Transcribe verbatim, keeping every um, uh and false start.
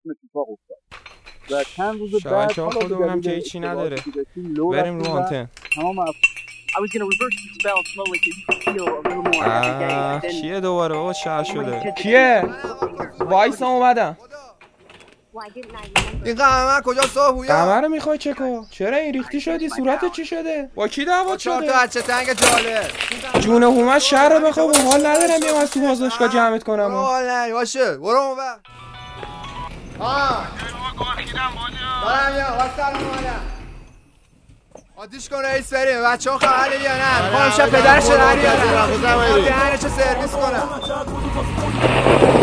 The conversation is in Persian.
براشون اتفاق افتاد و چند روز بعد شبکه ها خودمونم که هیچی نداره بریم رو آنتن. تمام I was gonna reverse the spell slowly so you could feel a little more every day. آه کیه دوباره بابا شهر شده کیه؟ وایسا اومدم. این قمر کجا صاحب قمر رو میخوای چکو؟ چرا این ریختی شدی؟ صورتت چی شده؟ با کی دعوت چهار شده؟ تا بچه تنگ جالب جون هومت شهر رو بخواب حال ندارم بیام از تو بازداشتگاه جمعت کنم. برو حال نری باشه برو اون بر آه دارم یا واسه اومدم آتیش کن رئیس بریم بچه ها خواهر یا نه میخوام شب پدرش رو در بیارم دهنشو سرویس کنم